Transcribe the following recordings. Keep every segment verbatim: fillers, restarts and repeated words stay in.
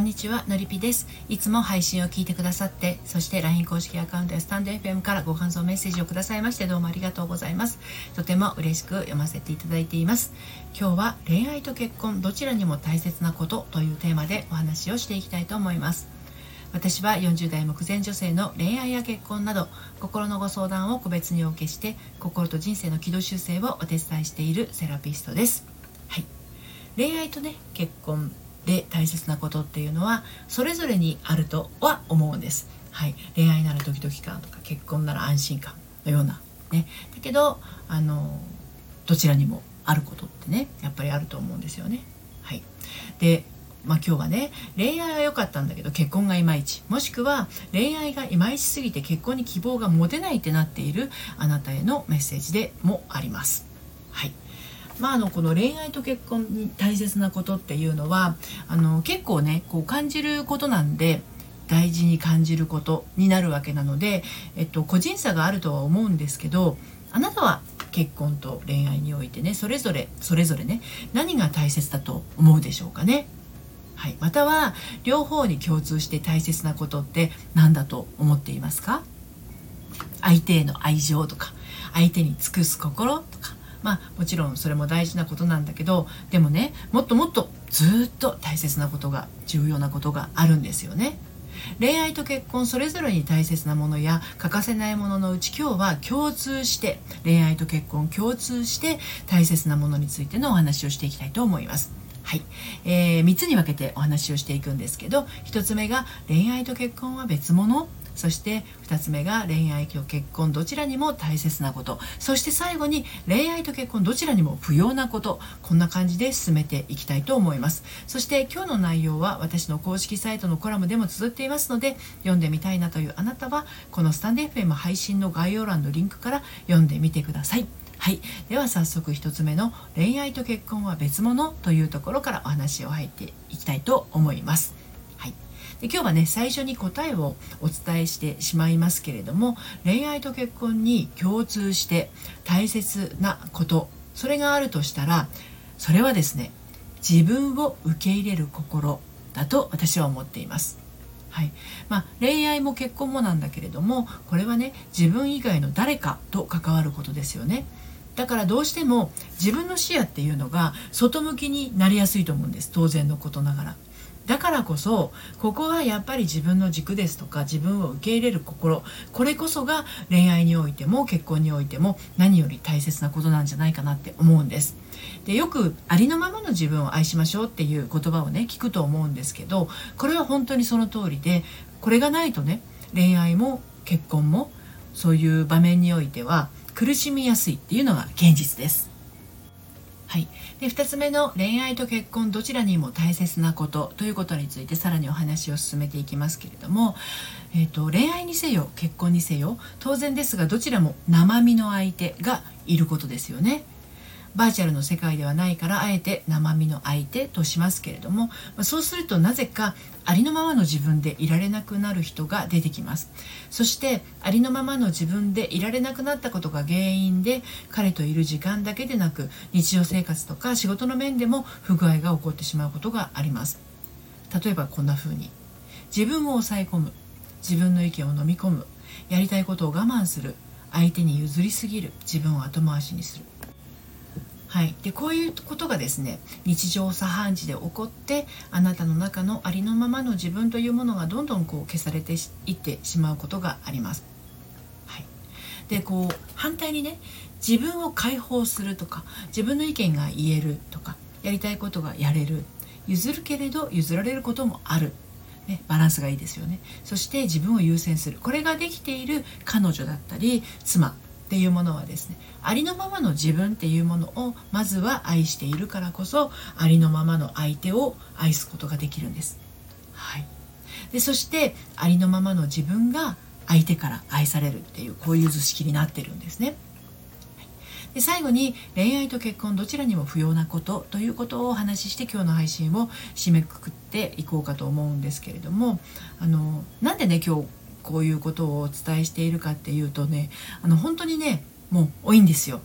にちは、のりぴです。いつも配信を聞いてくださって、そして ライン 公式アカウントやスタンド エフエム からご感想メッセージをくださいまして、どうもありがとうございます。とても嬉しく読ませていただいています。今日は恋愛と結婚どちらにも大切なことというテーマでお話をしていきたいと思います。私はよんじゅう代目前女性の恋愛や結婚など心のご相談を個別にお受けして、心と人生の軌道修正をお手伝いしているセラピストです。はい、恋愛とね結婚で大切なことっていうのはそれぞれにあるとは思うんです。はい、恋愛ならドキドキ感とか結婚なら安心感のようなね、だけどあのどちらにもあることってねやっぱりあると思うんですよね。はい、でまあ今日はね、恋愛は良かったんだけど結婚がいまいち、もしくは恋愛がいまいちすぎて結婚に希望が持てないってなっているあなたへのメッセージでもあります。はい、まあ、あのこの恋愛と結婚に大切なことっていうのはあの結構ねこう感じることなんで、大事に感じることになるわけなので、えっと、個人差があるとは思うんですけど、あなたは結婚と恋愛においてねそれぞれそれぞれね何が大切だと思うでしょうかね。はい、または両方に共通して大切なことって何だと思っていますか？相手への愛情とか相手に尽くす心とか、まあもちろんそれも大事なことなんだけど、でもねもっともっとずっと大切なことが重要なことがあるんですよね。恋愛と結婚それぞれに大切なものや欠かせないもののうち、今日は共通して恋愛と結婚共通して大切なものについてのお話をしていきたいと思います。はい、えー、みっつに分けてお話をしていくんですけど、ひとつめが恋愛と結婚は別物、そしてふたつめが恋愛と結婚どちらにも大切なこと、そして最後に恋愛と結婚どちらにも不要なこと、こんな感じで進めていきたいと思います。そして今日の内容は私の公式サイトのコラムでも綴っていますので、読んでみたいなというあなたはこのスタンド エフエム 配信の概要欄のリンクから読んでみてください。はい、では早速ひとつめの恋愛と結婚は別物というところからお話を入っていきたいと思います。はい、で今日はね最初に答えをお伝えしてしまいますけれども、恋愛と結婚に共通して大切なこと、それがあるとしたらそれはですね、自分を受け入れる心だと私は思っています。はい、まあ、恋愛も結婚もなんだけれども、これはね自分以外の誰かと関わることですよね。だからどうしても自分の視野っていうのが外向きになりやすいと思うんです、当然のことながら。だからこそここはやっぱり自分の軸ですとか、自分を受け入れる心、これこそが恋愛においても結婚においても何より大切なことなんじゃないかなって思うんです。でよくありのままの自分を愛しましょうっていう言葉をね聞くと思うんですけど、これは本当にその通りで、これがないとね恋愛も結婚もそういう場面においては苦しみやすいっていうのが現実です。はい、でふたつめの恋愛と結婚どちらにも大切なことということについてさらにお話を進めていきますけれども、えーと、恋愛にせよ結婚にせよ当然ですがどちらも生身の相手がいることですよね。バーチャルの世界ではないからあえて生身の相手としますけれども、そうするとなぜかありのままの自分でいられなくなる人が出てきます。そしてありのままの自分でいられなくなったことが原因で、彼といる時間だけでなく日常生活とか仕事の面でも不具合が起こってしまうことがあります。例えばこんな風に自分を抑え込む、自分の意見を飲み込む、やりたいことを我慢する、相手に譲りすぎる、自分を後回しにする。はい、でこういうことがですね日常茶飯事で起こって、あなたの中のありのままの自分というものがどんどんこう消されていってしまうことがあります。はい、でこう反対にね自分を解放するとか、自分の意見が言えるとか、やりたいことがやれる、譲るけれど譲られることもある、ね、バランスがいいですよね。そして自分を優先する、これができている彼女だったり妻っていうものはですね、ありのままの自分っていうものをまずは愛しているからこそ、ありのままの相手を愛すことができるんです。はい、でそしてありのままの自分が相手から愛されるっていう、こういう図式になってるんですね。で最後に恋愛と結婚どちらにも不要なことということをお話しして今日の配信を締めくくっていこうかと思うんですけれども、あのなんでね今日こういうことをお伝えしているかっていうとね、あの本当にねもう多いんですよ。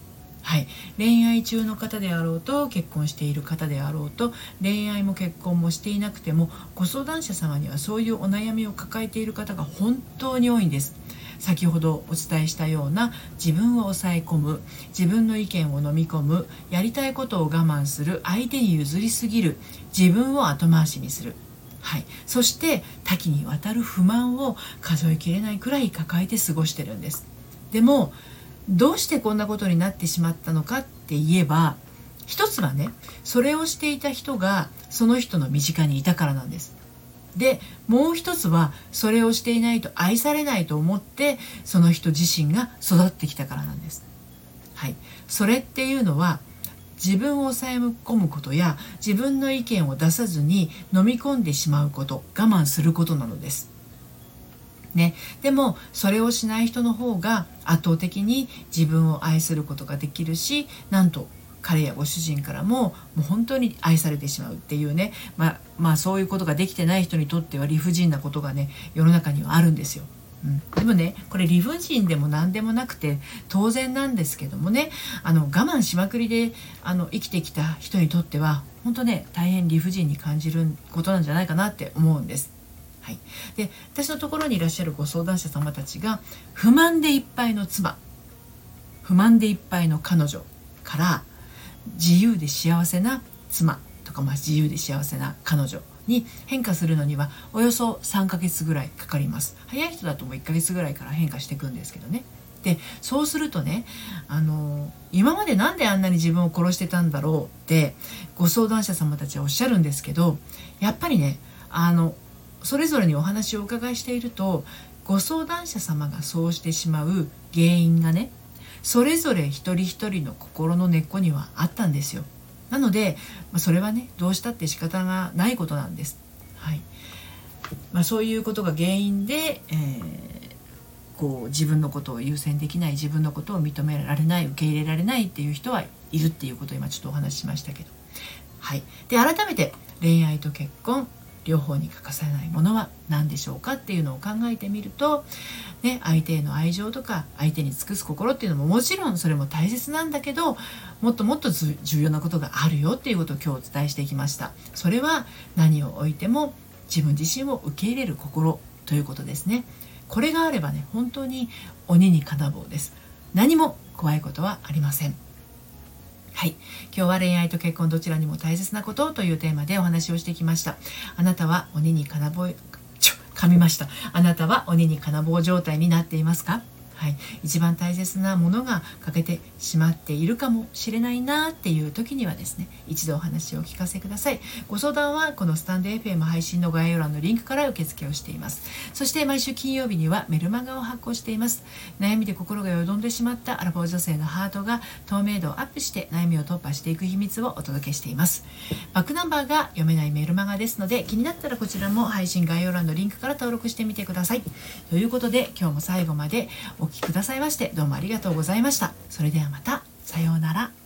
はい、恋愛中の方であろうと結婚している方であろうと、恋愛も結婚もしていなくてもご相談者様にはそういうお悩みを抱えている方が本当に多いんです。先ほどお伝えしたような自分を抑え込む、自分の意見を飲み込む、やりたいことを我慢する、相手に譲りすぎる、自分を後回しにする、はい、そして多岐にわたる不満を数えきれないくらい抱えて過ごしてるんです。でもどうしてこんなことになってしまったのかって言えば、一つはね、それをしていた人がその人の身近にいたからなんです。でもう一つは、それをしていないと愛されないと思ってその人自身が育ってきたからなんです。はい、それっていうのは自分を抑え込むことや自分の意見を出さずに飲み込んでしまうこと、我慢することなのです。ね、でもそれをしない人の方が圧倒的に自分を愛することができるし、なんと彼やご主人からももう本当に愛されてしまうっていうね、まあ、まあそういうことができてない人にとっては理不尽なことがね、世の中にはあるんですよ。うん、でもね、これ理不尽でも何でもなくて当然なんですけどもね、あの我慢しまくりであの生きてきた人にとっては本当ね、大変理不尽に感じることなんじゃないかなって思うんです。はい、で私のところにいらっしゃるご相談者様たちが不満でいっぱいの妻、不満でいっぱいの彼女から自由で幸せな妻とか、まあ、自由で幸せな彼女に変化するのにはおよそさんかげつぐらいかかります。早い人だともういっかげつぐらいから変化していくんですけどね。でそうするとね、あの今までなんであんなに自分を殺してたんだろうってご相談者様たちはおっしゃるんですけど、やっぱりね、あのそれぞれにお話をお伺いしていると、ご相談者様がそうしてしまう原因がね、それぞれ一人一人の心の根っこにはあったんですよ。なので、まあ、それはね、どうしたって仕方がないことなんです。はい、まあ、そういうことが原因で、えー、こう自分のことを優先できない、自分のことを認められない、受け入れられないっていう人はいるっていうことを今ちょっとお話ししましたけど、はい、で改めて恋愛と結婚両方に欠かせないものは何でしょうかっていうのを考えてみると、ね、相手への愛情とか相手に尽くす心っていうのももちろんそれも大切なんだけど、もっともっと重要なことがあるよっていうことを今日お伝えしていきました。それは何をおいても自分自身を受け入れる心ということですね。これがあればね、本当に鬼に金棒です。何も怖いことはありません。はい、今日は恋愛と結婚どちらにも大切なことというテーマでお話をしてきました。あなたは鬼に金棒、ちょ噛みました。あなたは鬼に金棒状態になっていますか？はい、一番大切なものが欠けてしまっているかもしれないなっていう時にはですね、一度お話をお聞かせください。ご相談はこのスタンド エフエム 配信の概要欄のリンクから受付をしています。そして毎週金曜日にはメルマガを発行しています。悩みで心がよどんでしまったアラフォー女性のハートが透明度をアップして悩みを突破していく秘密をお届けしています。バックナンバーが読めないメルマガですので、気になったらこちらも配信概要欄のリンクから登録してみてください。ということで今日も最後までお聞きくださいましてどうもありがとうございました。それではまた、さようなら。